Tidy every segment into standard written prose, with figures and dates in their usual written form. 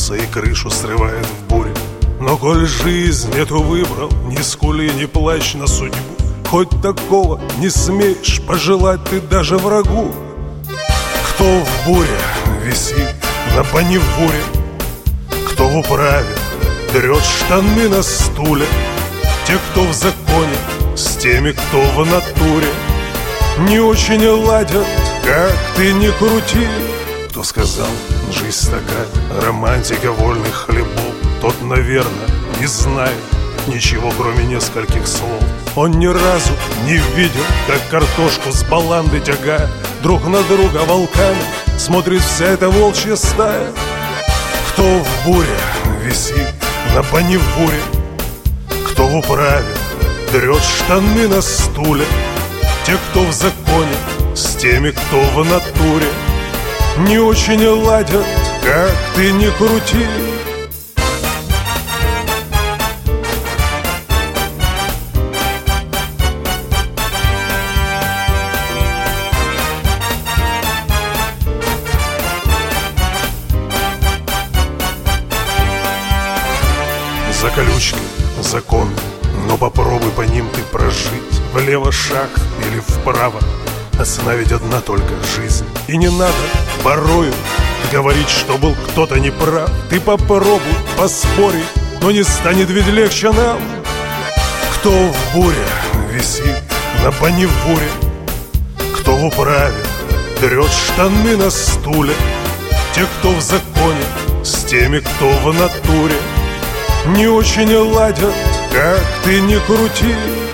бьется и крышу срывает в буре. Но коль жизнь эту выбрал, ни скули, ни плачь на судьбу. Хоть такого не смеешь пожелать ты даже врагу. Кто в буре висит на паневуре, кто в управе трет штаны на стуле, те, кто в законе, с теми, кто в натуре, не очень ладят, как ты ни крути. Кто сказал, жизнь такая, романтика вольных хлебов, тот, наверное, не знает ничего, кроме нескольких слов. Он ни разу не видел, как картошку с баланды тягая, друг на друга волками смотрит вся эта волчья стая. Кто в буре висит на паневуре, кто в управе трет штаны на стуле, те, кто в законе, с теми, кто в натуре, не очень ладят, как ты ни крути. За колючки закон, но попробуй по ним ты прожить. Влево шаг или вправо, остановить одна только жизнь. И не надо порою говорить, что был кто-то неправ. Ты попробуй поспорить, но не станет ведь легче нам. Кто в буре висит на паневуре, кто в управе трет штаны на стуле, те, кто в законе, с теми, кто в натуре, не очень ладят, как ты ни крути.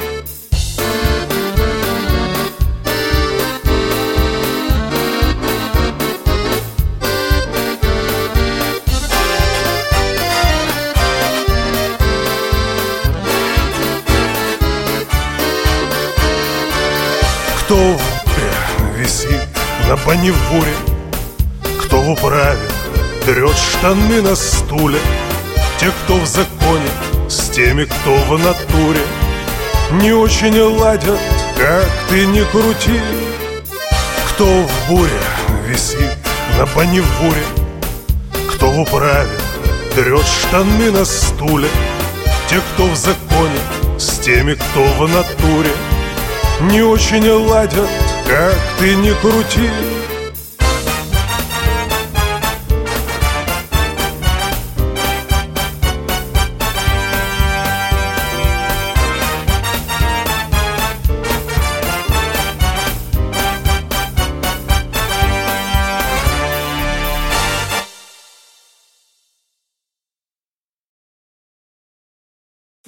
Кто в буре висит на паневуре, кто в управе трет штаны на стуле, те, кто в законе, с теми, кто в натуре, не очень ладят, как ты ни крути. Кто в буре висит на паневуре, кто в управе трет штаны на стуле, те, кто в законе, с теми, кто в натуре, не очень ладят, как ты ни крути.